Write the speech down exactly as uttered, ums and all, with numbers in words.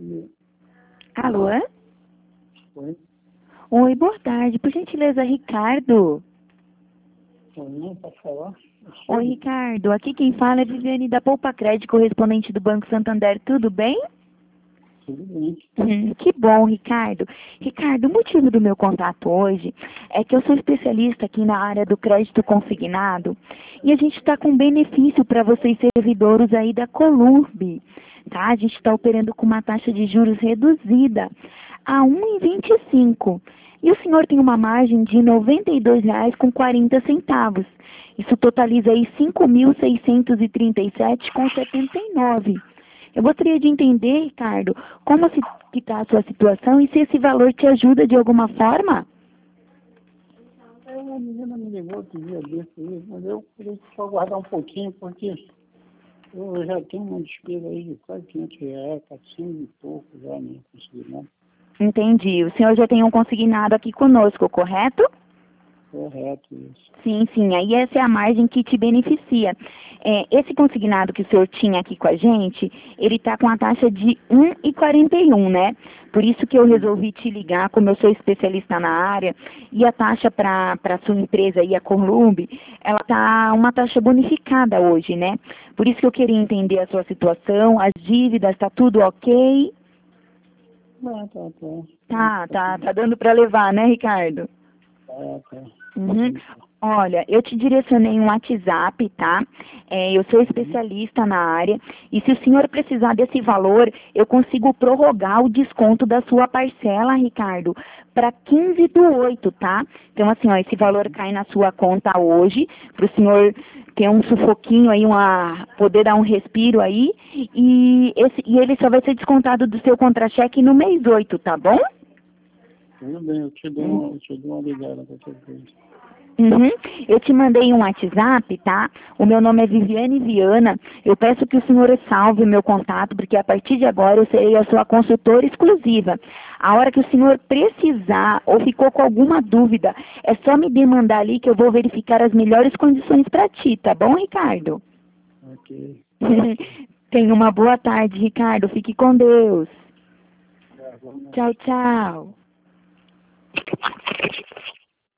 E- Alô? Oi, Oi, boa tarde. Por gentileza, Ricardo. oi, pode falar? Oi, Ricardo. Aqui quem fala é Viviane da Poupa Crédito, correspondente do Banco Santander. Tudo bem? Tudo bem. Hum, que bom, Ricardo. Ricardo, o motivo do meu contato hoje é que eu sou especialista aqui na área do crédito consignado e a gente está com benefício para vocês servidores aí da Colurb, tá? A gente está operando com uma taxa de juros reduzida a um vírgula vinte e cinco. E o senhor tem uma margem de noventa e dois reais com quarenta centavos. Isso totaliza aí cinco mil seiscentos e trinta e sete reais com setenta e nove. Eu gostaria de entender, Ricardo, como está a sua situação e se esse valor te ajuda de alguma forma? É, a menina me ligou outro dia desse aí, mas eu queria só guardar um pouquinho, porque eu já tenho uma despesa aí de quase quinhentos reais, quatrocentos e pouco já, né? Consegui, né? Entendi. O senhor já tem um consignado aqui conosco, correto? Correto isso. Sim, sim. Aí essa é a margem que te beneficia. É, esse consignado que o senhor tinha aqui com a gente, ele está com a taxa de um vírgula quarenta e um, né? Por isso que eu resolvi te ligar, como eu sou especialista na área, e a taxa para a sua empresa e a Columb, ela está uma taxa bonificada hoje, né? Por isso que eu queria entender a sua situação, as dívidas, está tudo ok? Ah, tá, tá. Tá, tá, tá dando para levar, né, Ricardo? Tá, tá. Uhum. Olha, eu te direcionei um WhatsApp, tá? É, eu sou especialista na área e se o senhor precisar desse valor, eu consigo prorrogar o desconto da sua parcela, Ricardo, para quinze do oito, tá? Então, assim, ó, esse valor cai na sua conta hoje, para o senhor ter um sufoquinho aí, uma, poder dar um respiro aí, e, esse, e ele só vai ser descontado do seu contra-cheque no mês oito, tá bom? Tudo bem, eu te dou, uma- eu te dou uma ligada qualquer coisa. Uhum. Eu te mandei um WhatsApp, tá? O meu nome é Viviane Viana. Eu peço que o senhor salve o meu contato, porque a partir de agora eu serei a sua consultora exclusiva. A hora que o senhor precisar ou ficou com alguma dúvida, é só me demandar ali que eu vou verificar as melhores condições para ti, tá bom, Ricardo? Ok. Tenha uma boa tarde, Ricardo. Fique com Deus. Tá, vamos. Tchau, tchau.